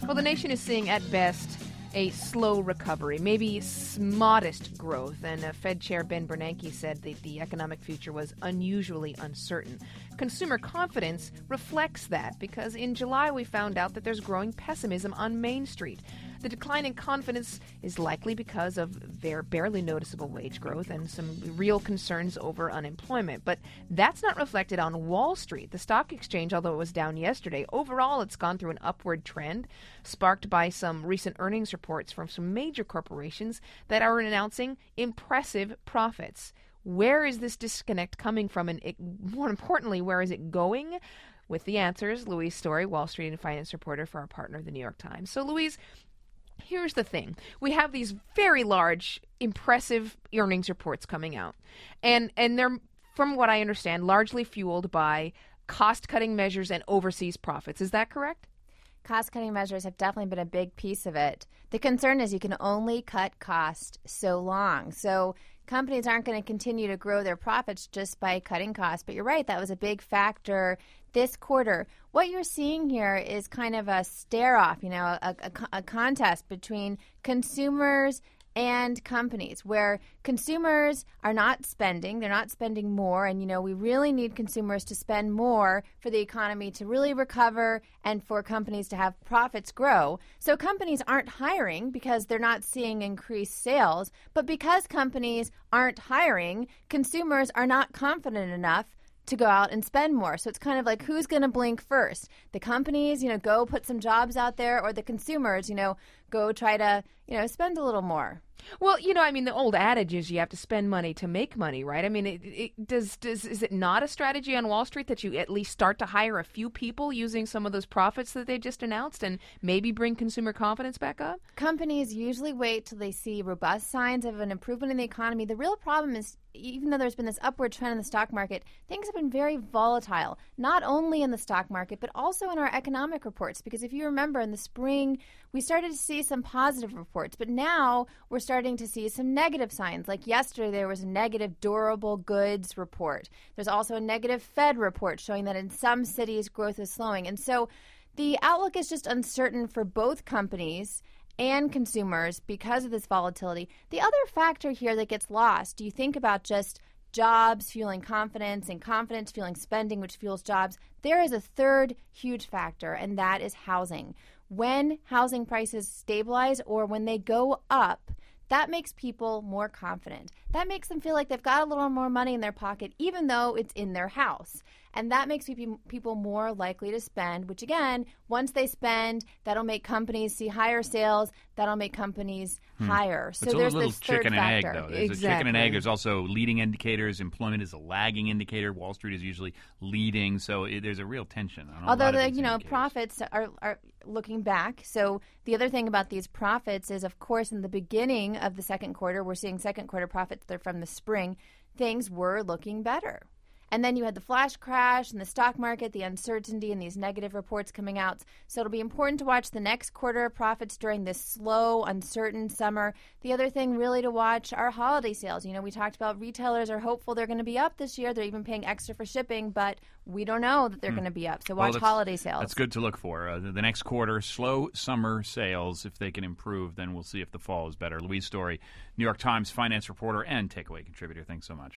Well, the nation is seeing at best a slow recovery, maybe modest growth, and Fed Chair Ben Bernanke said that the economic future was unusually uncertain. Consumer confidence reflects that because in July we found out that there's growing pessimism on Main Street. The decline in confidence is likely because of their barely noticeable wage growth and some real concerns over unemployment. But that's not reflected on Wall Street. The stock exchange, although it was down yesterday, overall it's gone through an upward trend, sparked by some recent earnings reports from some major corporations that are announcing impressive profits. Where is this disconnect coming from? And more importantly, where is it going? With the answers, Louise Story, Wall Street and finance reporter for our partner, the New York Times. So, Louise, here's the thing. We have these very large, impressive earnings reports coming out. And they're, from what I understand, largely fueled by cost-cutting measures and overseas profits. Is that correct? Cost-cutting measures have definitely been a big piece of it. The concern is you can only cut cost so long. So companies aren't going to continue to grow their profits just by cutting costs. But you're right, that was a big factor this quarter. What you're seeing here is kind of a stare-off, a contest between consumers and companies where consumers are not spending. They're not spending more. And, we really need consumers to spend more for the economy to really recover and for companies to have profits grow. So companies aren't hiring because they're not seeing increased sales. But because companies aren't hiring, consumers are not confident enough to go out and spend more. So it's kind of like who's going to blink first? The companies, go put some jobs out there, or the consumers, go try to, spend a little more. Well, the old adage is you have to spend money to make money, right? I mean, is it not a strategy on Wall Street that you at least start to hire a few people using some of those profits that they just announced and maybe bring consumer confidence back up? Companies usually wait till they see robust signs of an improvement in the economy. The real problem is, even though there's been this upward trend in the stock market, things have been very volatile, not only in the stock market, but also in our economic reports. Because if you remember, in the spring, we started to see some positive reports, but now we're starting to see some negative signs. Like yesterday, there was a negative durable goods report. There's also a negative Fed report showing that in some cities, growth is slowing. And so the outlook is just uncertain for both companies and consumers because of this volatility. The other factor here that gets lost, you think about just jobs fueling confidence and confidence fueling spending, which fuels jobs. There is a third huge factor, and that is housing. When housing prices stabilize or when they go up, that makes people more confident. That makes them feel like they've got a little more money in their pocket, even though it's in their house. And that makes people more likely to spend, which again, once they spend, that'll make companies see higher sales. That'll make companies higher. So it's there's a little this third chicken factor. and egg, though. There's a chicken and egg. There's also leading indicators. Employment is a lagging indicator. Wall Street is usually leading. So there's a real tension on Although the profits are looking back. So the other thing about these profits is, of course, in the beginning of the second quarter, we're seeing second quarter profits. They're from the spring. Things were looking better. And then you had the flash crash and the stock market, the uncertainty, and these negative reports coming out. So it'll be important to watch the next quarter profits during this slow, uncertain summer. The other thing really to watch are holiday sales. We talked about retailers are hopeful they're going to be up this year. They're even paying extra for shipping, but we don't know that they're going to be up. So watch holiday sales. That's good to look for. The next quarter, slow summer sales. If they can improve, then we'll see if the fall is better. Louise Story, New York Times finance reporter and Takeaway contributor. Thanks so much.